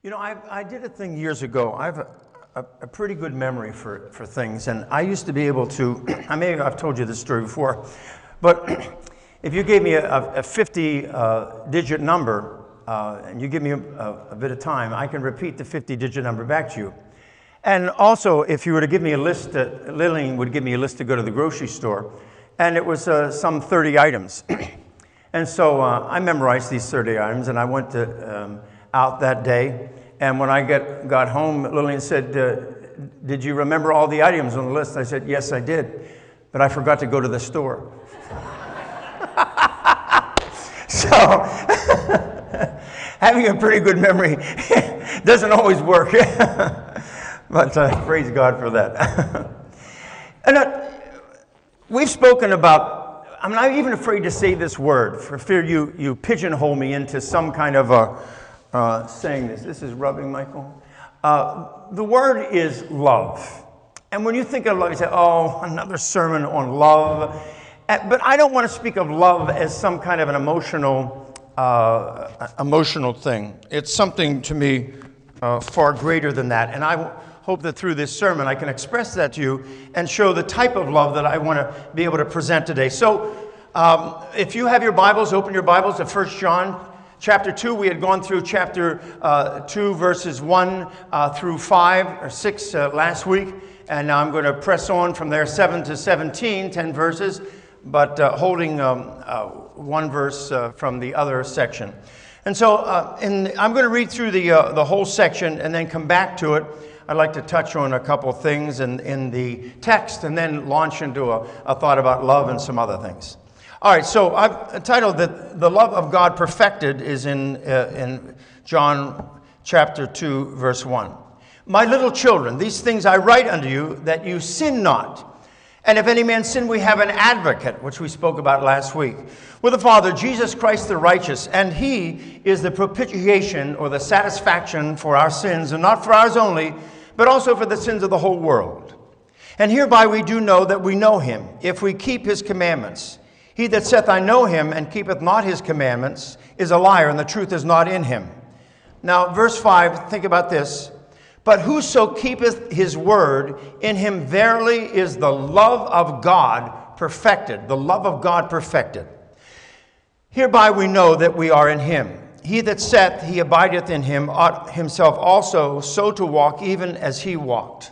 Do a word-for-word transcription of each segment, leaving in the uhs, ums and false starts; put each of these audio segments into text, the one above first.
You know, I, I did a thing years ago. I have a, a, a pretty good memory for, for things, and I used to be able to, I may have told you this story before, but if you gave me a, a fifty digit uh, number, uh, and you give me a, a bit of time, I can repeat the fifty digit number back to you. And also, if you were to give me a list, uh, Lillian would give me a list to go to the grocery store, and it was uh, some thirty items. And so uh, I memorized these thirty items, and I went to, um, out that day. And when I get, got home, Lillian said, uh, did you remember all the items on the list? I said, yes, I did, but I forgot to go to the store. So, having a pretty good memory doesn't always work. But uh, praise God for that. And uh, we've spoken about, I'm not even afraid to say this word for fear you, you pigeonhole me into some kind of a uh, saying this. This is rubbing, Michael. Uh, the word is love. And when you think of love, you say, oh, another sermon on love. Uh, but I don't want to speak of love as some kind of an emotional, uh, emotional thing. It's something to me uh, far greater than that. And I hope that through this sermon I can express that to you and show the type of love that I want to be able to present today. So um, if you have your Bibles, open your Bibles to First John chapter two. We had gone through chapter uh, two, verses one uh, through five or six uh, last week. And now I'm going to press on from there, seven to seventeen, ten verses, but uh, holding um, uh, one verse uh, from the other section. And so uh, in, I'm going to read through the, uh, the whole section and then come back to it. I'd like to touch on a couple things in, in the text and then launch into a, a thought about love and some other things. All right, so I've titled that the love of God perfected is in, uh, in John chapter two, verse one. My little children, these things I write unto you, that you sin not. And if any man sin, we have an advocate, which we spoke about last week, with the Father, Jesus Christ the righteous. And he is the propitiation or the satisfaction for our sins, and not for ours only, but also for the sins of the whole world. And hereby we do know that we know him, if we keep his commandments. He that saith, I know him, and keepeth not his commandments, is a liar, and the truth is not in him. Now, verse five, think about this. But whoso keepeth his word, in him verily is the love of God perfected. The love of God perfected. Hereby we know that we are in him. He that saith he abideth in him ought himself also so to walk, even as he walked.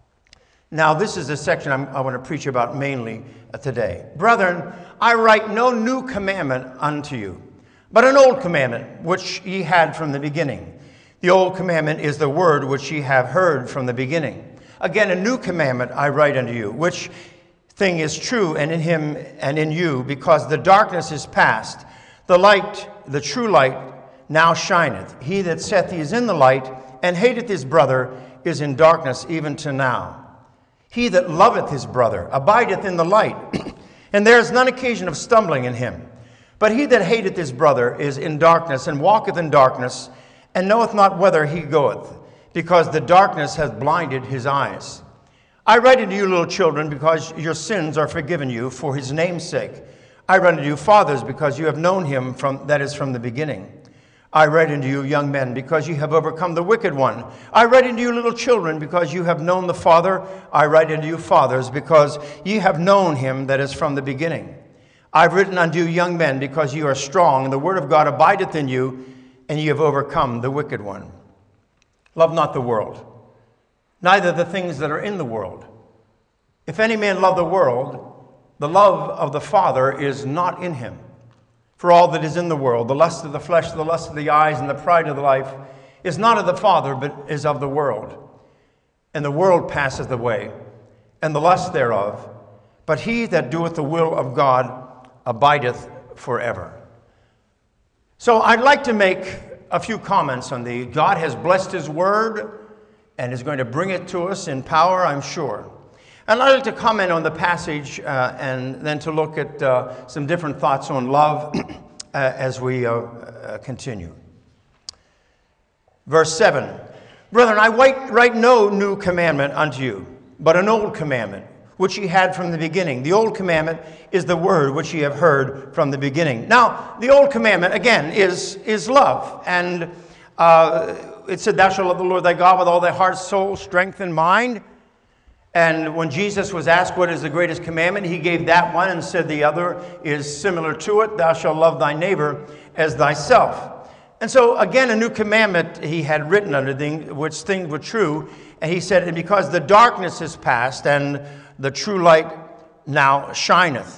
Now this is the section I'm, I want to preach about mainly today. Brethren, I write no new commandment unto you, but an old commandment which ye had from the beginning. The old commandment is the word which ye have heard from the beginning. Again, a new commandment I write unto you, which thing is true and in him and in you, because the darkness is past. The light, the true light, now shineth. He that saith he is in the light, and hateth his brother, is in darkness even to now. He that loveth his brother abideth in the light, and there is none occasion of stumbling in him. But he that hateth his brother is in darkness, and walketh in darkness, and knoweth not whither he goeth, because the darkness hath blinded his eyes. I write unto you, little children, because your sins are forgiven you for his name's sake. I write unto you, fathers, because you have known him from that is from the beginning. I write unto you, young men, because you have overcome the wicked one. I write unto you, little children, because you have known the Father. I write unto you, fathers, because ye have known him that is from the beginning. I've written unto you, young men, because you are strong, and the word of God abideth in you, and ye have overcome the wicked one. Love not the world, neither the things that are in the world. If any man love the world, the love of the Father is not in him. For all that is in the world, the lust of the flesh, the lust of the eyes, and the pride of the life, is not of the Father, but is of the world. And the world passeth away, and the lust thereof. But he that doeth the will of God abideth forever. So I'd like to make a few comments on the God has blessed his word and is going to bring it to us in power, I'm sure. And I'd like to comment on the passage uh, and then to look at uh, some different thoughts on love uh, as we uh, uh, continue. Verse seven, Brethren, I write, write no new commandment unto you, but an old commandment, which ye had from the beginning. The old commandment is the word which ye have heard from the beginning. Now, the old commandment, again, is, is love. And uh, it said, thou shalt love the Lord thy God with all thy heart, soul, strength, and mind. And when Jesus was asked what is the greatest commandment, he gave that one and said the other is similar to it. Thou shalt love thy neighbor as thyself. And so, again, a new commandment he had written under things, which things were true. And he said, and because the darkness is past and the true light now shineth.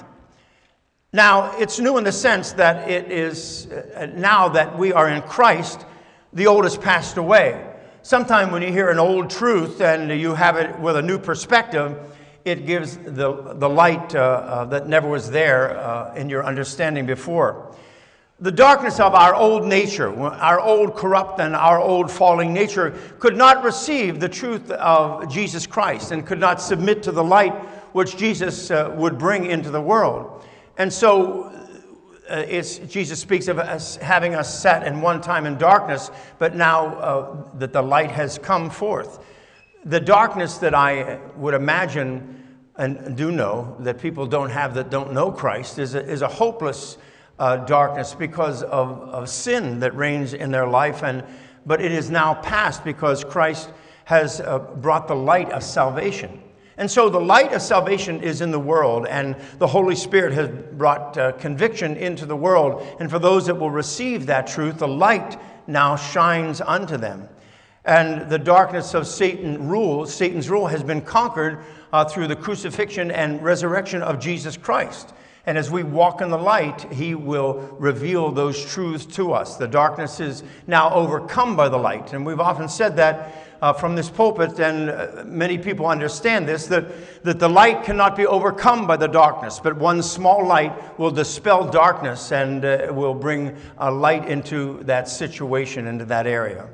Now, it's new in the sense that it is, uh, now that we are in Christ, the old has passed away. Sometimes when you hear an old truth and you have it with a new perspective, it gives the, the light uh, uh, that never was there uh, in your understanding before. The darkness of our old nature, our old corrupt and our old falling nature, could not receive the truth of Jesus Christ and could not submit to the light which Jesus uh, would bring into the world. And so uh, it's, Jesus speaks of us having us sat in one time in darkness, but now uh, that the light has come forth. The darkness that I would imagine and do know that people don't have that don't know Christ is a, is a hopeless uh, darkness because of, of sin that reigns in their life. And but it is now past because Christ has uh, brought the light of salvation. And so the light of salvation is in the world, and the Holy Spirit has brought uh, conviction into the world. And for those that will receive that truth, the light now shines unto them. And the darkness of Satan rule, Satan's rule has been conquered uh, through the crucifixion and resurrection of Jesus Christ. And as we walk in the light, he will reveal those truths to us. The darkness is now overcome by the light. And we've often said that uh, from this pulpit, and uh, many people understand this, that, that the light cannot be overcome by the darkness. But one small light will dispel darkness and uh, will bring a light into that situation, into that area.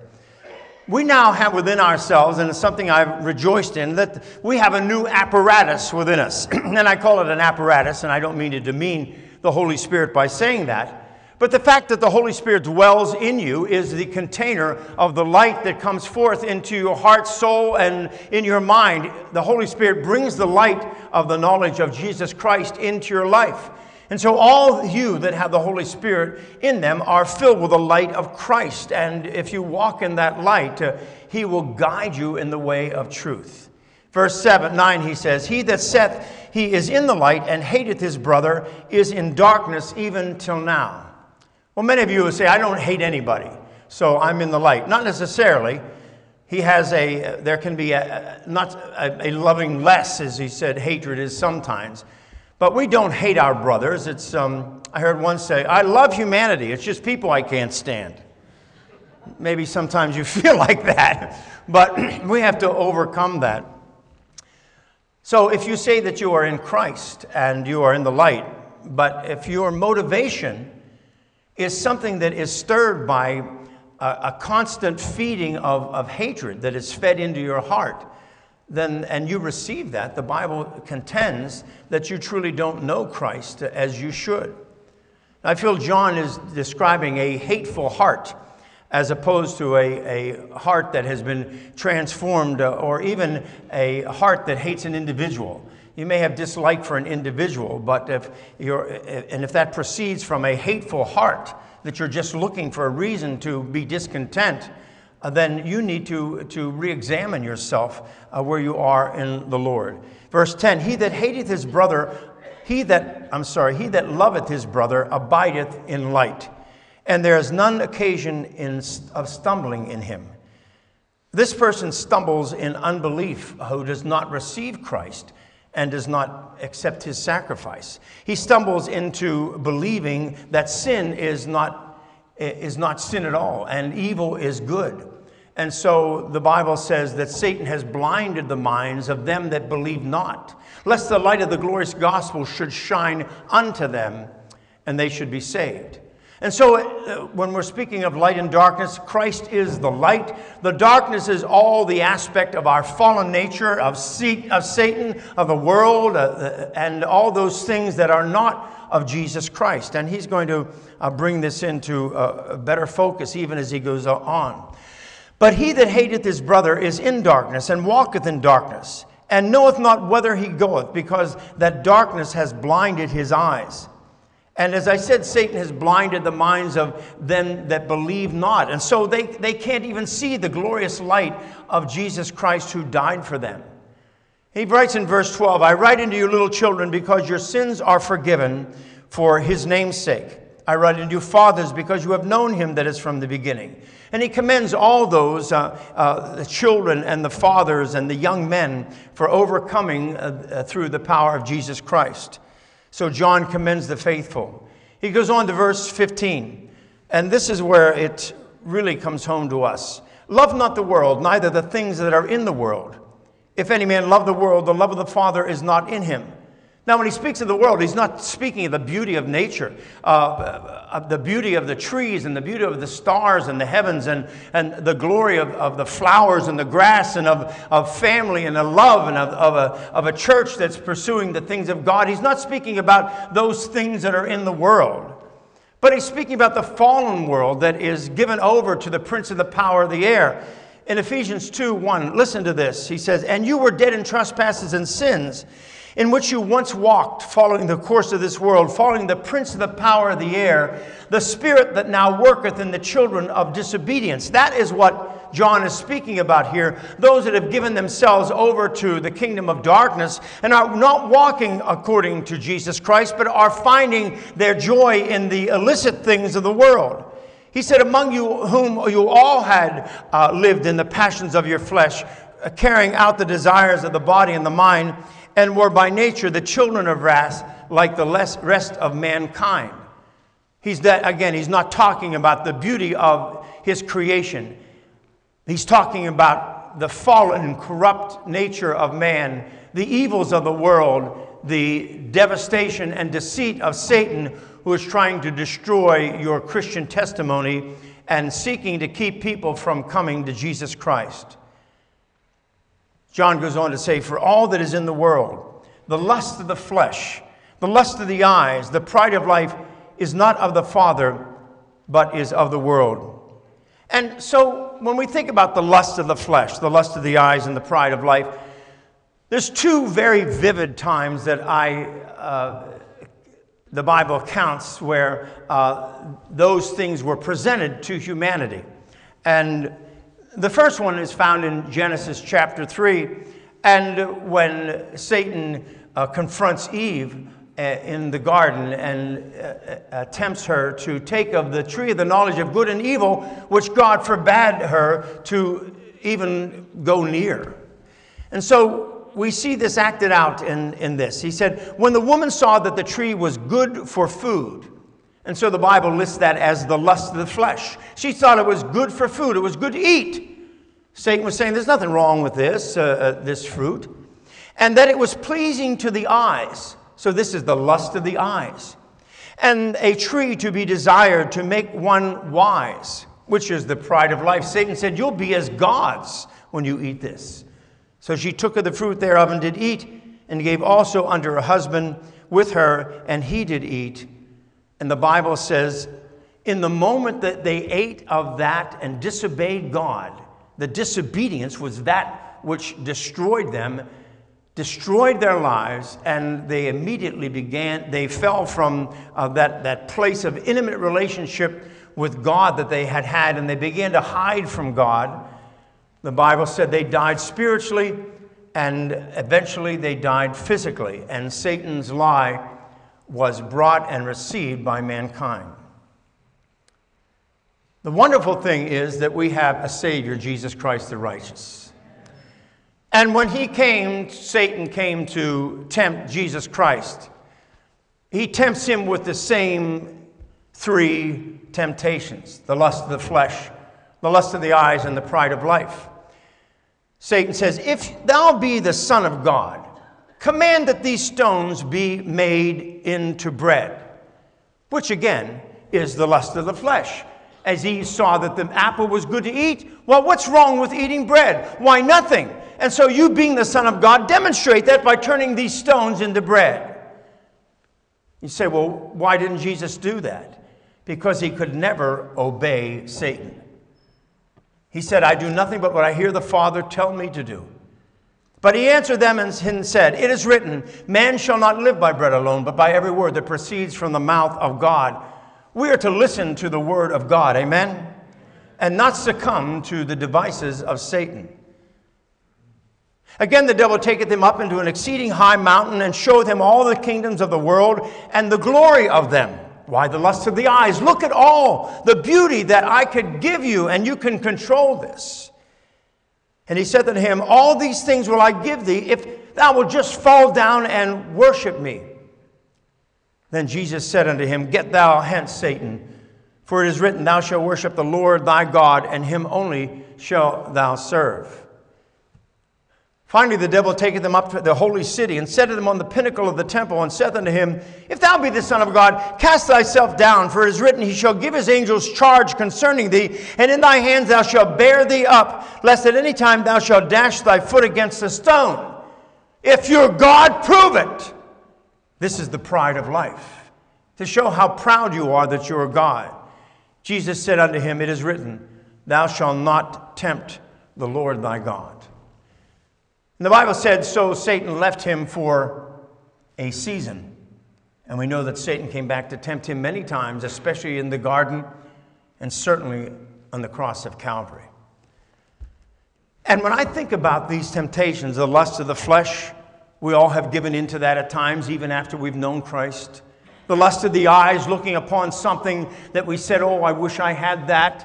We now have within ourselves, and it's something I've rejoiced in, that we have a new apparatus within us. And I call it an apparatus, and I don't mean to demean the Holy Spirit by saying that. But the fact that the Holy Spirit dwells in you is the container of the light that comes forth into your heart, soul, and in your mind. The Holy Spirit brings the light of the knowledge of Jesus Christ into your life. And so all you that have the Holy Spirit in them are filled with the light of Christ. And if you walk in that light, uh, he will guide you in the way of truth. Verse seven, nine, he says, he that saith he is in the light and hateth his brother is in darkness even till now. Well, many of you will say, I don't hate anybody, so I'm in the light. Not necessarily. He has a, there can be a, not a, a loving less, as he said, hatred is sometimes. But we don't hate our brothers. It's, um, I heard one say, I love humanity. It's just people I can't stand. Maybe sometimes you feel like that, but we have to overcome that. So if you say that you are in Christ and you are in the light, but if your motivation is something that is stirred by a, a constant feeding of, of hatred that is fed into your heart, then, and you receive that, the Bible contends that you truly don't know Christ as you should. I feel John is describing a hateful heart as opposed to a, a heart that has been transformed, uh, or even a heart that hates an individual. You may have dislike for an individual, but if you're, and if that proceeds from a hateful heart, that you're just looking for a reason to be discontent, uh, then you need to, to re-examine yourself uh, where you are in the Lord. Verse ten, he that hateth his brother, he that, I'm sorry, he that loveth his brother abideth in light, and there is none occasion in, of stumbling in him. This person stumbles in unbelief who does not receive Christ and does not accept his sacrifice. He stumbles into believing that sin is not, is not sin at all, and evil is good. And so the Bible says that Satan has blinded the minds of them that believe not, lest the light of the glorious gospel should shine unto them, and they should be saved. And so uh, when we're speaking of light and darkness, Christ is the light. The darkness is all the aspect of our fallen nature, of, of Satan, of the world, uh, and all those things that are not of Jesus Christ. And he's going to uh, bring this into uh, a better focus even as he goes on. But he that hateth his brother is in darkness, and walketh in darkness, and knoweth not whither he goeth, because that darkness has blinded his eyes. And as I said, Satan has blinded the minds of them that believe not. And so they, they can't even see the glorious light of Jesus Christ who died for them. He writes in verse twelve, I write unto you, little children, because your sins are forgiven for his name's sake. I write unto you, fathers, because you have known him that is from the beginning. And he commends all those, uh, uh, the children and the fathers and the young men, for overcoming uh, uh, through the power of Jesus Christ. So John commends the faithful. He goes on to verse fifteen, and this is where it really comes home to us. Love not the world, neither the things that are in the world. If any man love the world, the love of the Father is not in him. Now, when he speaks of the world, he's not speaking of the beauty of nature, uh, of the beauty of the trees and the beauty of the stars and the heavens and, and the glory of, of the flowers and the grass and of, of family and the love and of, of, a, of a church that's pursuing the things of God. He's not speaking about those things that are in the world, but he's speaking about the fallen world that is given over to the prince of the power of the air. In Ephesians two one, listen to this. He says, and you were dead in trespasses and sins, in which you once walked, following the course of this world, following the prince of the power of the air, the spirit that now worketh in the children of disobedience. That is what John is speaking about here. Those that have given themselves over to the kingdom of darkness and are not walking according to Jesus Christ, but are finding their joy in the illicit things of the world. He said, among you whom you all had uh, lived in the passions of your flesh, uh, carrying out the desires of the body and the mind, and were by nature the children of wrath, like the rest of mankind. He's that, again, he's not talking about the beauty of his creation. He's talking about the fallen and corrupt nature of man, the evils of the world, the devastation and deceit of Satan, who is trying to destroy your Christian testimony and seeking to keep people from coming to Jesus Christ. John goes on to say, for all that is in the world, the lust of the flesh, the lust of the eyes, the pride of life is not of the Father, but is of the world. And so when we think about the lust of the flesh, the lust of the eyes, and the pride of life, there's two very vivid times that I, uh, the Bible counts where uh, those things were presented to humanity. And the first one is found in Genesis chapter three, and when Satan uh, confronts Eve uh, in the garden and uh, tempts her to take of the tree of the knowledge of good and evil, which God forbade her to even go near. And so we see this acted out in, in this. He said, when the woman saw that the tree was good for food, and so the Bible lists that as the lust of the flesh. She thought it was good for food. It was good to eat. Satan was saying, there's nothing wrong with this, uh, uh, this fruit. And that it was pleasing to the eyes. So this is the lust of the eyes. And a tree to be desired to make one wise, which is the pride of life. Satan said, you'll be as gods when you eat this. So she took of the fruit thereof and did eat, and gave also unto her husband with her, and he did eat. And the Bible says, in the moment that they ate of that and disobeyed God, the disobedience was that which destroyed them, destroyed their lives, and they immediately began, they fell from uh, that, that place of intimate relationship with God that they had had, and they began to hide from God. The Bible said they died spiritually, and eventually they died physically, and Satan's lie was brought and received by mankind. The wonderful thing is that we have a Savior, Jesus Christ the righteous. And when he came, Satan came to tempt Jesus Christ. He tempts him with the same three temptations: the lust of the flesh, the lust of the eyes, and the pride of life. Satan says, if thou be the Son of God, command that these stones be made into bread, which again is the lust of the flesh. As Eve saw that the apple was good to eat, well, what's wrong with eating bread? Why, nothing. And so you, being the Son of God, demonstrate that by turning these stones into bread. You say, well, why didn't Jesus do that? Because he could never obey Satan. He said, I do nothing but what I hear the Father tell me to do. But he answered them and said, "It is written, man shall not live by bread alone, but by every word that proceeds from the mouth of God." We are to listen to the word of God, amen? And not succumb to the devices of Satan. Again, the devil taketh him up into an exceeding high mountain and showeth him all the kingdoms of the world and the glory of them. Why, the lust of the eyes. Look at all the beauty that I could give you, and you can control this. And he said unto him, "All these things will I give thee, if thou wilt just fall down and worship me." Then Jesus said unto him, "Get thou hence, Satan, for it is written, Thou shalt worship the Lord thy God, and him only shalt thou serve." Finally, the devil taketh him up to the holy city, and setteth him on the pinnacle of the temple, and saith unto him, "If thou be the Son of God, cast thyself down, for it is written, He shall give his angels charge concerning thee, and in thy hands thou shalt bear thee up, lest at any time thou shalt dash thy foot against a stone. If you're God, prove it." This is the pride of life, to show how proud you are that you are God. Jesus said unto him, "It is written, Thou shalt not tempt the Lord thy God." And the Bible said, so Satan left him for a season. And we know that Satan came back to tempt him many times, especially in the garden and certainly on the cross of Calvary. And when I think about these temptations, the lust of the flesh, we all have given into that at times, even after we've known Christ. The lust of the eyes, looking upon something that we said, "Oh, I wish I had that."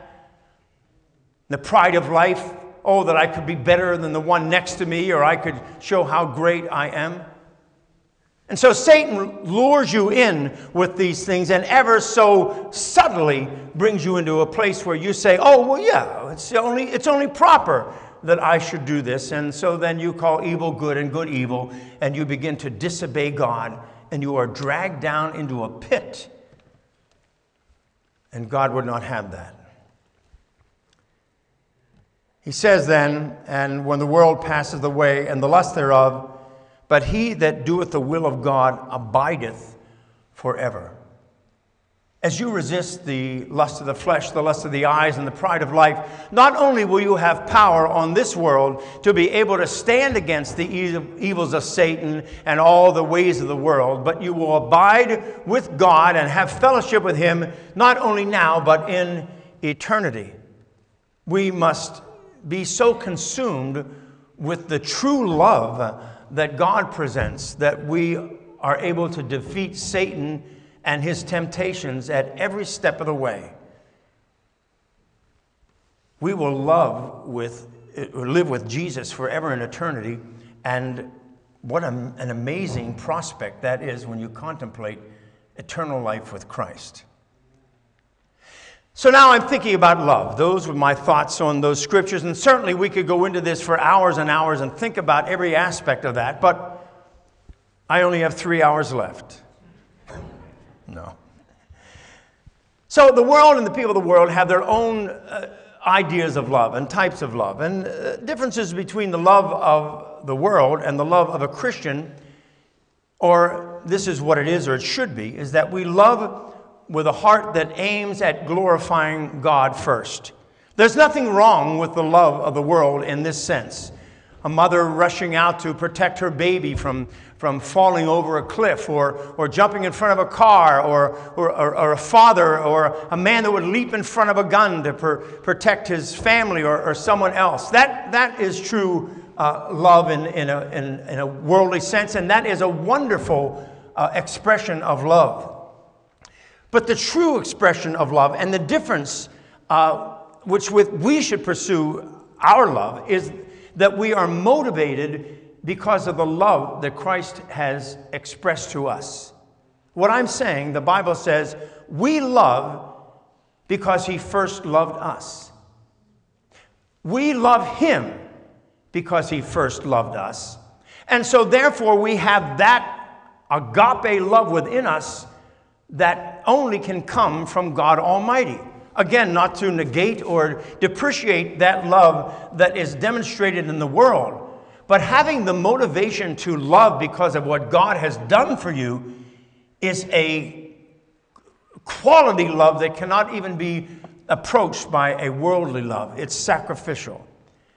The pride of life, oh, that I could be better than the one next to me, or I could show how great I am. And so Satan lures you in with these things and ever so subtly brings you into a place where you say, "Oh, well, yeah, it's only, it's only proper that I should do this." And so then you call evil good and good evil, and you begin to disobey God, and you are dragged down into a pit. And God would not have that. He says then, "And when the world passeth away, and the lust thereof, but he that doeth the will of God abideth forever." As you resist the lust of the flesh, the lust of the eyes, and the pride of life, not only will you have power on this world to be able to stand against the evils of Satan and all the ways of the world, but you will abide with God and have fellowship with him, not only now, but in eternity. We must be so consumed with the true love that God presents that we are able to defeat Satan and his temptations at every step of the way. We will love with, live with Jesus forever in eternity, and what a, an amazing prospect that is when you contemplate eternal life with Christ. So now I'm thinking about love. Those were my thoughts on those scriptures, and certainly we could go into this for hours and hours and think about every aspect of that, but I only have three hours left. No. So the world and the people of the world have their own uh, ideas of love and types of love, and uh, differences between the love of the world and the love of a Christian, or this is what it is, or it should be, is that we love with a heart that aims at glorifying God first. There's nothing wrong with the love of the world in this sense. A mother rushing out to protect her baby from, from falling over a cliff, or, or jumping in front of a car, or, or, or, or a father or a man that would leap in front of a gun to per, protect his family or, or someone else. That, that is true uh, love in, in, a, in, in a worldly sense, and that is a wonderful uh, expression of love. But the true expression of love and the difference uh, which with we should pursue our love is that we are motivated because of the love that Christ has expressed to us. What I'm saying, the Bible says, we love because he first loved us. We love him because he first loved us. And so therefore we have that agape love within us that only can come from God Almighty. Again, not to negate or depreciate that love that is demonstrated in the world, but having the motivation to love because of what God has done for you is a quality love that cannot even be approached by a worldly love. It's sacrificial.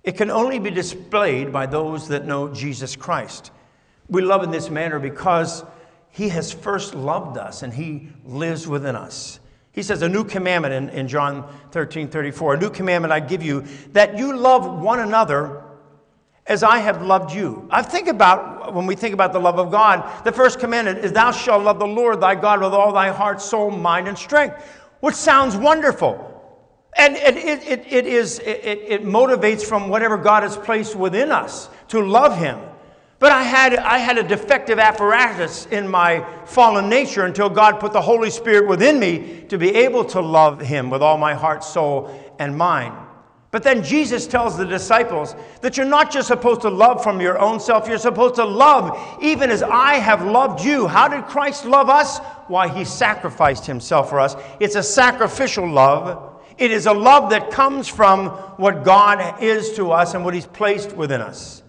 It can only be displayed by those that know Jesus Christ. We love in this manner because he has first loved us and he lives within us. He says, a new commandment in, in John thirteen thirty-four, a new commandment I give you, that you love one another as I have loved you. I think about, when we think about the love of God, the first commandment is, thou shalt love the Lord thy God with all thy heart, soul, mind, and strength, which sounds wonderful. And it, it, it, it, is, it, it motivates from whatever God has placed within us to love him. But I had, I had a defective apparatus in my fallen nature until God put the Holy Spirit within me to be able to love him with all my heart, soul, and mind. But then Jesus tells the disciples that you're not just supposed to love from your own self, you're supposed to love even as I have loved you. How did Christ love us? Why, he sacrificed himself for us. It's a sacrificial love. It is a love that comes from what God is to us and what he's placed within us.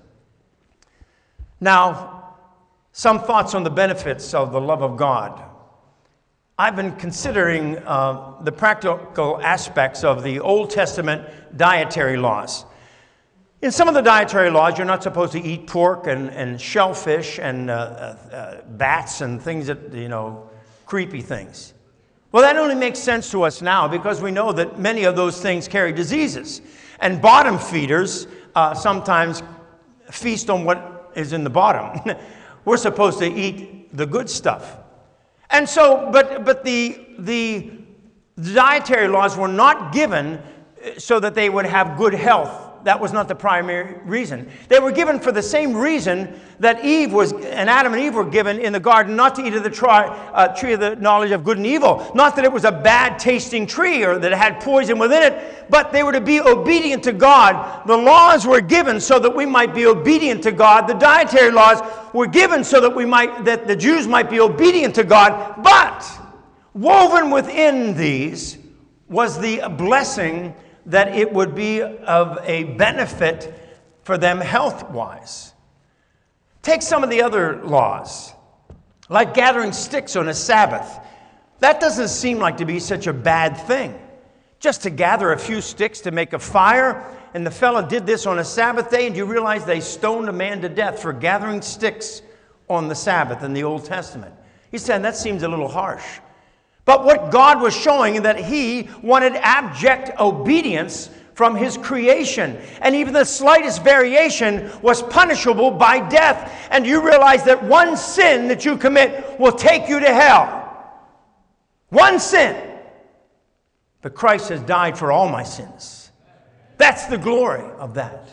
Now, some thoughts on the benefits of the love of God. I've been considering uh, the practical aspects of the Old Testament dietary laws. In some of the dietary laws, you're not supposed to eat pork and, and shellfish and uh, uh, uh, bats and things that, you know, creepy things. Well, that only makes sense to us now because we know that many of those things carry diseases. And bottom feeders uh, sometimes feast on what is in the bottom. We're supposed to eat the good stuff. And so, but, but the, the dietary laws were not given so that they would have good health. That was not the primary reason. They were given for the same reason that Eve was, and Adam and Eve were given in the garden, not to eat of the tri, uh, tree of the knowledge of good and evil. Not that it was a bad tasting tree or that it had poison within it, but they were to be obedient to God. The laws were given so that we might be obedient to God. The dietary laws were given so that we might, that the Jews might be obedient to God. But woven within these was the blessing that it would be of a benefit for them health-wise. Take some of the other laws, like gathering sticks on a Sabbath. That doesn't seem like to be such a bad thing. Just to gather a few sticks to make a fire, and the fellow did this on a Sabbath day, and you realize they stoned a man to death for gathering sticks on the Sabbath in the Old Testament. He said, that seems a little harsh. But what God was showing that he wanted abject obedience from his creation. And even the slightest variation was punishable by death. And you realize that one sin that you commit will take you to hell. One sin. But Christ has died for all my sins. That's the glory of that.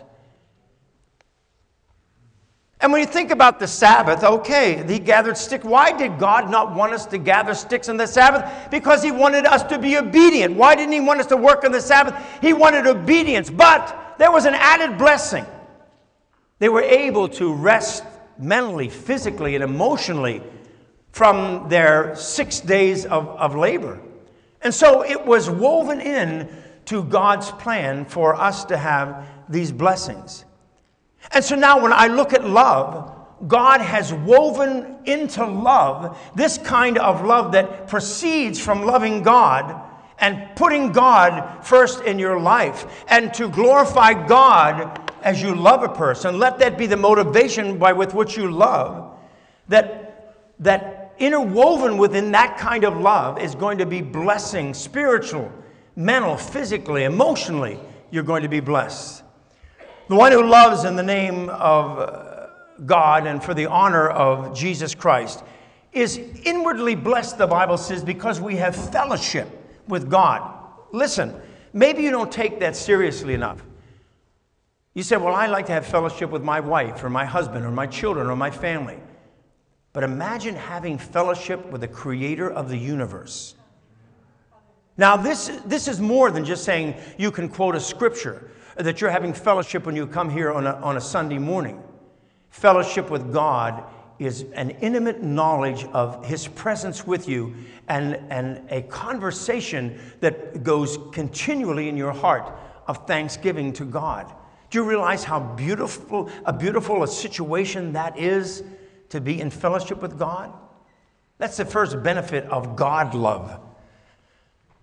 And when you think about the Sabbath, okay, he gathered sticks. Why did God not want us to gather sticks on the Sabbath? Because he wanted us to be obedient. Why didn't he want us to work on the Sabbath? He wanted obedience. But there was an added blessing. They were able to rest mentally, physically, and emotionally from their six days of, of labor. And so it was woven in to God's plan for us to have these blessings. And so now when I look at love, God has woven into love this kind of love that proceeds from loving God and putting God first in your life, and to glorify God as you love a person. Let that be the motivation by with which you love. That, that interwoven within that kind of love is going to be blessing, spiritual, mental, physically, emotionally. You're going to be blessed. The one who loves in the name of God and for the honor of Jesus Christ is inwardly blessed, the Bible says, because we have fellowship with God. Listen, maybe you don't take that seriously enough. You say, well, I like to have fellowship with my wife or my husband or my children or my family. But imagine having fellowship with the creator of the universe. Now, this, this is more than just saying you can quote a scripture, that you're having fellowship when you come here on a, on a Sunday morning. Fellowship with God is an intimate knowledge of his presence with you, and, and a conversation that goes continually in your heart of thanksgiving to God. Do you realize how beautiful a beautiful a situation that is, to be in fellowship with God? That's the first benefit of God love.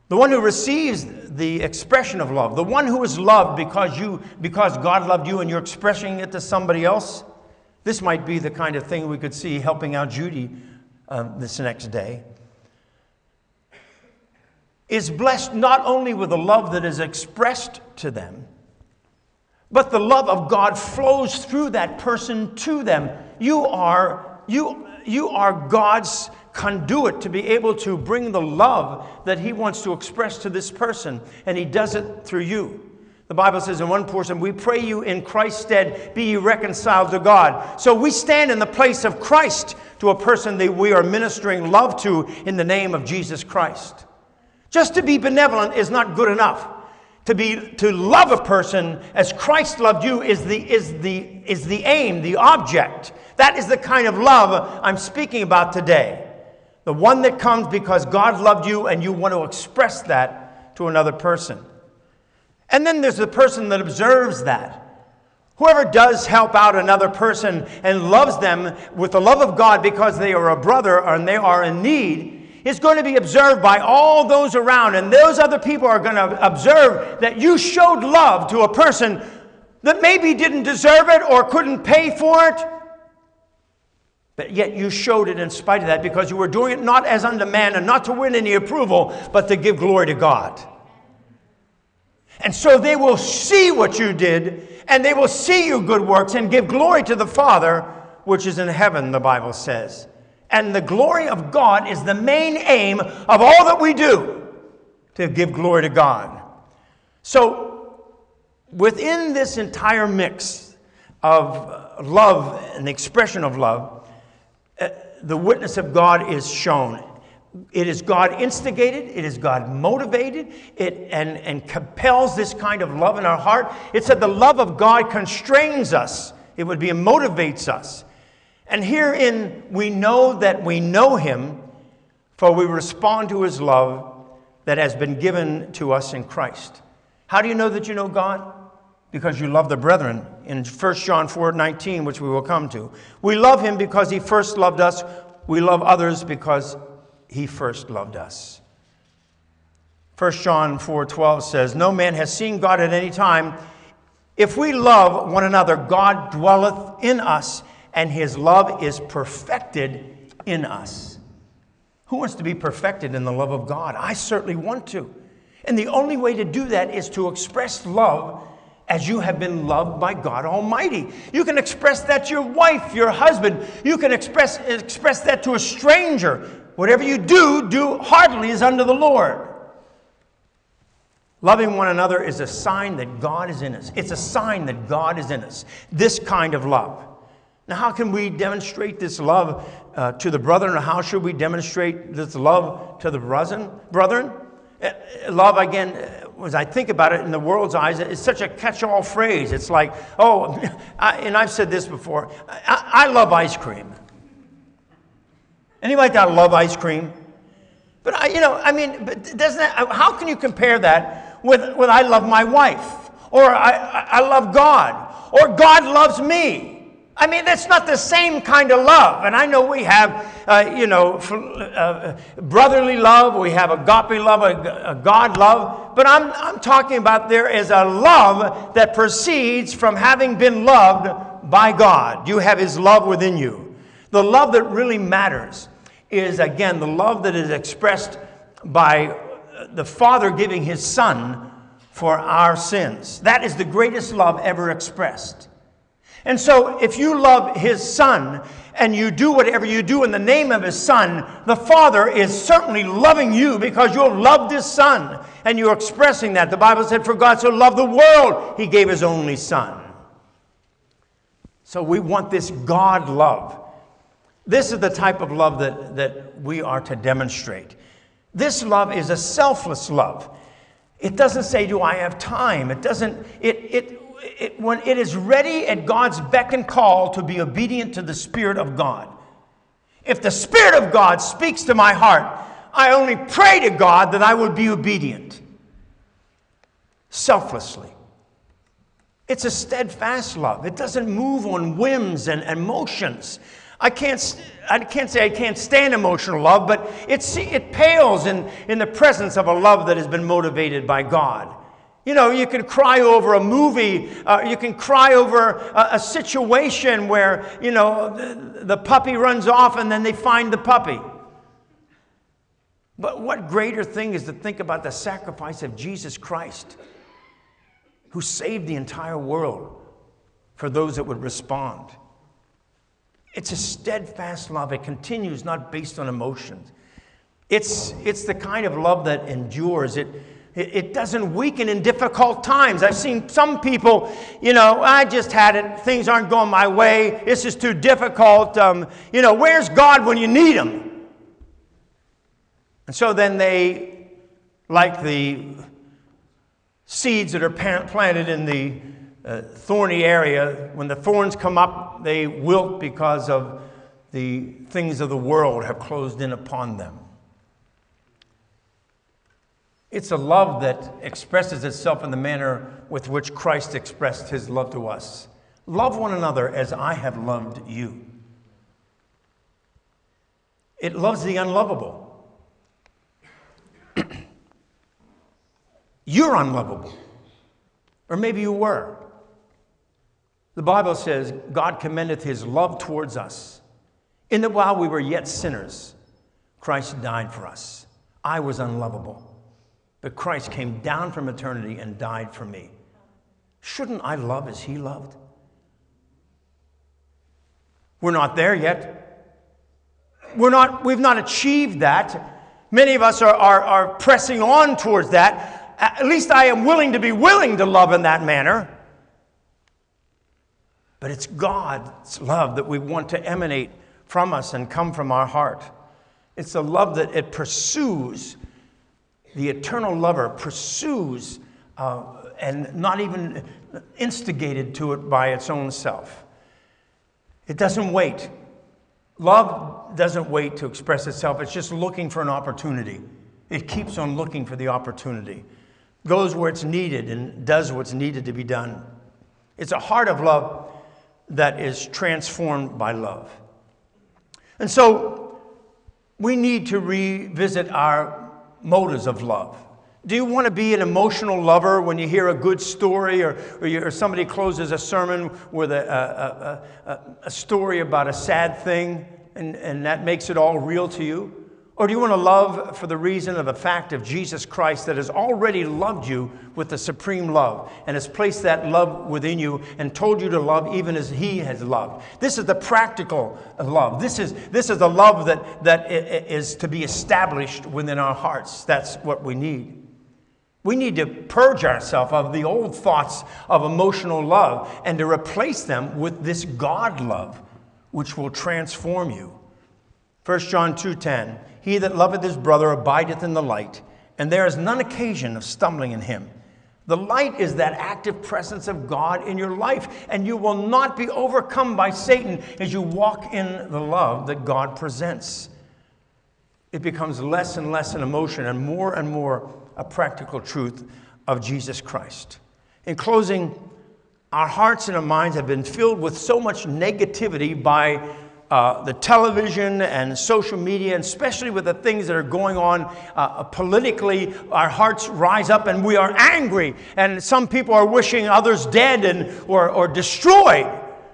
The one who receives the expression of love, the one who is loved because you, because God loved you and you're expressing it to somebody else. This might be the kind of thing we could see helping out Judy um, this next day. Is blessed not only with the love that is expressed to them, but the love of God flows through that person to them. You are, you, you are God's conduit to be able to bring the love that He wants to express to this person, and He does it through you. The Bible says in one portion, we pray you in Christ's stead, be ye reconciled to God. So we stand in the place of Christ to a person that we are ministering love to in the name of Jesus Christ. Just to be benevolent is not good enough. To be, to love a person as Christ loved you is the, is the, is the aim, the object. That is the kind of love I'm speaking about today. The one that comes because God loved you and you want to express that to another person. And then there's the person that observes that. Whoever does help out another person and loves them with the love of God because they are a brother and they are in need is going to be observed by all those around. And those other people are going to observe that you showed love to a person that maybe didn't deserve it or couldn't pay for it. But yet you showed it in spite of that because you were doing it not as unto man and not to win any approval, but to give glory to God. And so they will see what you did, and they will see your good works and give glory to the Father, which is in heaven, the Bible says. And the glory of God is the main aim of all that we do, to give glory to God. So within this entire mix of love and the expression of love, uh, the witness of God is shown. It is God instigated, it is God motivated, it and, and compels this kind of love in our heart. It said the love of God constrains us. It would be it motivates us. And herein we know that we know Him, for we respond to His love that has been given to us in Christ. How do you know that you know God? Because you love the brethren. In First John four nineteen, which we will come to. We love Him because He first loved us. We love others because He first loved us. First John four twelve says, no man has seen God at any time. If we love one another, God dwelleth in us, and His love is perfected in us. Who wants to be perfected in the love of God? I certainly want to. And the only way to do that is to express love as you have been loved by God Almighty. You can express that to your wife, your husband. You can express, express that to a stranger. Whatever you do, do heartily as unto the Lord. Loving one another is a sign that God is in us. It's a sign that God is in us. This kind of love. Now, how can we demonstrate this love uh, to the brethren? Or how should we demonstrate this love to the brethren? Brethren? Uh, love, again, as I think about it in the world's eyes, it's such a catch-all phrase. It's like, oh, I, and I've said this before, I, I love ice cream. Anybody that love ice cream? But, I, you know, I mean, but doesn't that, how can you compare that with, with I love my wife? Or I, I love God? Or God loves me? I mean, that's not the same kind of love. And I know we have, uh, you know, uh, brotherly love. We have agape love, a, a God love. But I'm, I'm talking about there is a love that proceeds from having been loved by God. You have His love within you. The love that really matters is, again, the love that is expressed by the Father giving His Son for our sins. That is the greatest love ever expressed. And so if you love His Son and you do whatever you do in the name of His Son, the Father is certainly loving you because you have loved His Son and you're expressing that. The Bible said, for God so loved the world, He gave His only Son. So we want this God love. This is the type of love that, that we are to demonstrate. This love is a selfless love. It doesn't say, do I have time? It doesn't, it, it, It, when it is ready at God's beck and call to be obedient to the Spirit of God. If the Spirit of God speaks to my heart, I only pray to God that I would be obedient. Selflessly. It's a steadfast love. It doesn't move on whims and emotions. I can't, I can't say I can't stand emotional love, but it's, it pales in, in the presence of a love that has been motivated by God. You know, you can cry over a movie, uh, you can cry over a, a situation where, you know, the, the puppy runs off and then they find the puppy. But what greater thing is to think about the sacrifice of Jesus Christ, who saved the entire world for those that would respond. It's a steadfast love. It continues, not based on emotions. It's, it's the kind of love that endures. It, it, it doesn't weaken in difficult times. I've seen some people, you know, I just had it. Things aren't going my way. This is too difficult. Um, you know, where's God when you need him? And so then they, like the seeds that are planted in the uh, thorny area, when the thorns come up, they wilt because of the things of the world have closed in upon them. It's a love that expresses itself in the manner with which Christ expressed his love to us. Love one another as I have loved you. It loves the unlovable. You're unlovable. Or maybe you were. The Bible says, God commendeth his love towards us, in that while we were yet sinners, Christ died for us. I was unlovable, but Christ came down from eternity and died for me. Shouldn't I love as he loved? We're not there yet. We're not, we've not achieved that. Many of us are, are, are pressing on towards that. At least I am willing to be willing to love in that manner. But it's God's love that we want to emanate from us and come from our heart. It's a love that it pursues. The eternal lover pursues uh, and not even instigated to it by its own self. It doesn't wait. Love doesn't wait to express itself. It's just looking for an opportunity. It keeps on looking for the opportunity. Goes where it's needed and does what's needed to be done. It's a heart of love that is transformed by love. And so we need to revisit our motives of love. Do you want to be an emotional lover when you hear a good story, or, or, you, or somebody closes a sermon with a, a, a, a story about a sad thing, and, and that makes it all real to you? Or do you want to love for the reason of the fact of Jesus Christ that has already loved you with the supreme love and has placed that love within you and told you to love even as he has loved? This is the practical love. This is, this is the love that, that is to be established within our hearts. That's what we need. We need to purge ourselves of the old thoughts of emotional love and to replace them with this God love, which will transform you. First John two ten, he that loveth his brother abideth in the light, and there is none occasion of stumbling in him. The light is that active presence of God in your life, and you will not be overcome by Satan as you walk in the love that God presents. It becomes less and less an emotion and more and more a practical truth of Jesus Christ. In closing, our hearts and our minds have been filled with so much negativity by Uh, the television and social media, and especially with the things that are going on uh, politically. Our hearts rise up and we are angry, and some people are wishing others dead and or, or destroyed.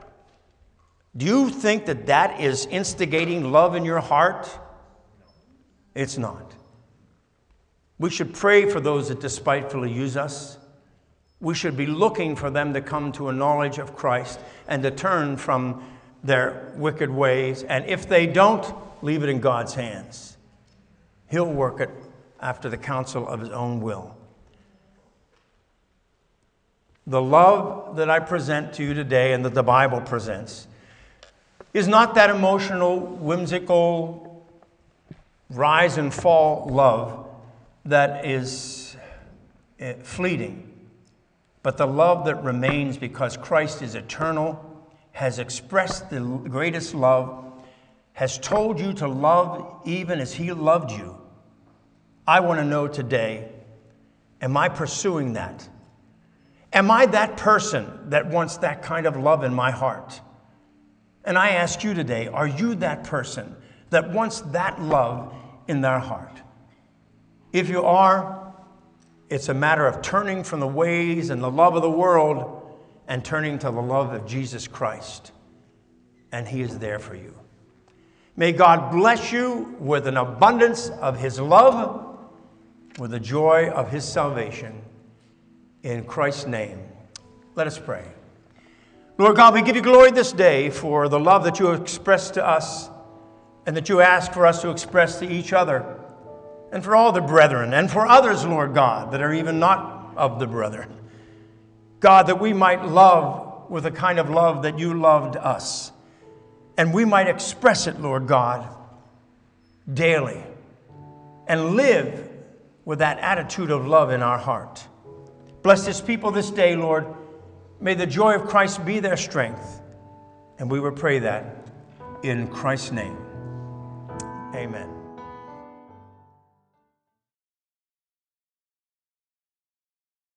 Do you think that that is instigating love in your heart? It's not. We should pray for those that despitefully use us. We should be looking for them to come to a knowledge of Christ and to turn from their wicked ways. And if they don't, leave it in God's hands. He'll work it after the counsel of his own will. The love that I present to you today and that the Bible presents is not that emotional, whimsical, rise and fall love that is fleeting, but the love that remains because Christ is eternal, has expressed the greatest love, has told you to love even as he loved you. I want to know today, am I pursuing that? Am I that person that wants that kind of love in my heart? And I ask you today, are you that person that wants that love in their heart? If you are, it's a matter of turning from the ways and the love of the world and turning to the love of Jesus Christ. And he is there for you. May God bless you with an abundance of his love, with the joy of his salvation. In Christ's name, let us pray. Lord God, we give you glory this day for the love that you have expressed to us and that you ask for us to express to each other and for all the brethren and for others, Lord God, that are even not of the brethren. God, that we might love with the kind of love that you loved us, and we might express it, Lord God, daily and live with that attitude of love in our heart. Bless this people this day, Lord. May the joy of Christ be their strength. And we will pray that in Christ's name. Amen.